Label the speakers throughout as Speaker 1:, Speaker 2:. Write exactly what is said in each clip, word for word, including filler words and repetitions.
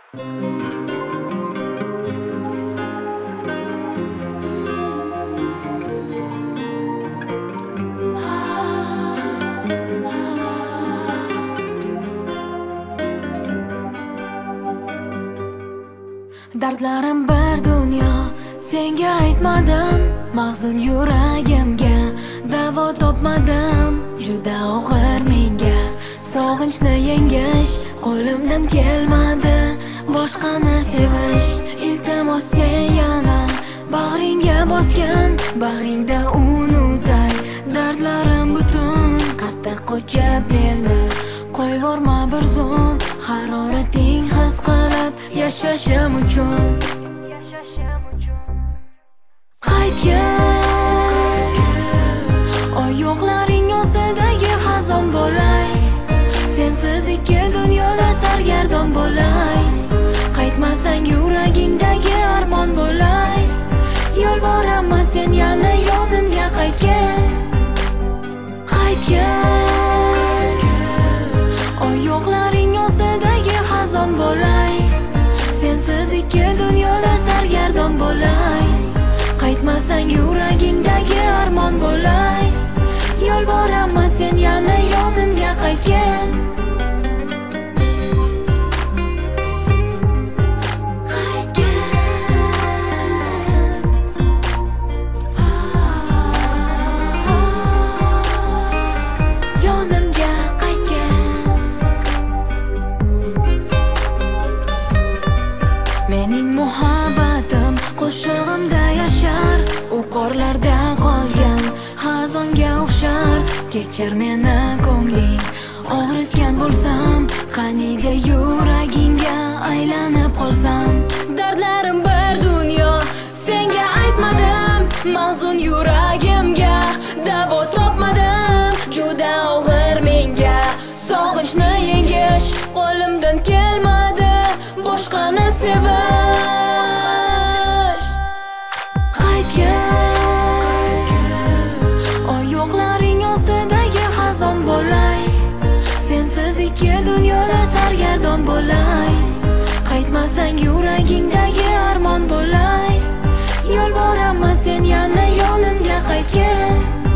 Speaker 1: Dardlarim bir dunyo, senga aytmadim. Mahzun yuragimga davo topmadim. Juda og'ir menga sog'inchni yengish, qo'limdan kelmadi boshqani sevish. Iltimos sen yana bag'ringga bosgan, bag'ringda unutay dardlarim butun. Qattiq qo'chib meni qo'yvorma bir zum, harorating his qilib yashashim uchun. Qaytgin, oyoqlaring ostidagi xazon bo'lay. Sensiz ikki dunyoda sargardon bo'lay. Qaytmasang yuragingdagi armon bo'lay. Yolboraman sen yana yonimga qaytgin. Qaytgin, oyoqlaring ostidagi xazon bo'lay. Sensiz ikki dunyoda sargardon bo'lay. Qaytmasang yuragingdagi armon bo'lay. Yolboraman sen yana yonimga qaytgin. Mening muhabbatim qo'shig'imda yashar, u qorlarda qolgan xazonga o'xshar. Kechir meni ko'ngling og'ritgan bo'lsam, qaniydi yuragingga aylanib qolsam. Dardlarim bir dunyo, senga aytmadim. Mahzun yuragimga davo topmadim. Juda og'ir menga sog'inchni yengish, qo'limdan kelmadi boshqani sevish. Qaytgin, oyoqlaring ostidagi xazon bo'lay. Sensiz ikki dunyoda sargardon bo'lay. Qaytmasang yuragingdagi armon bo'lay. Yolboraman sen yana yonimga qaytgin.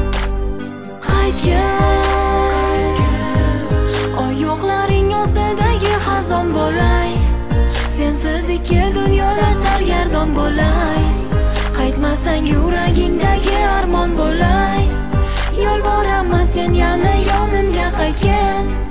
Speaker 1: Qaytgin, oyoqlaring ostidagi xazon bo'lay. Sensiz ikki dunyoda sargardon bo'lay. Qaytmasang yuragingdagi armon bo'lay. Yolboraman sen yana yonimga qaytgin.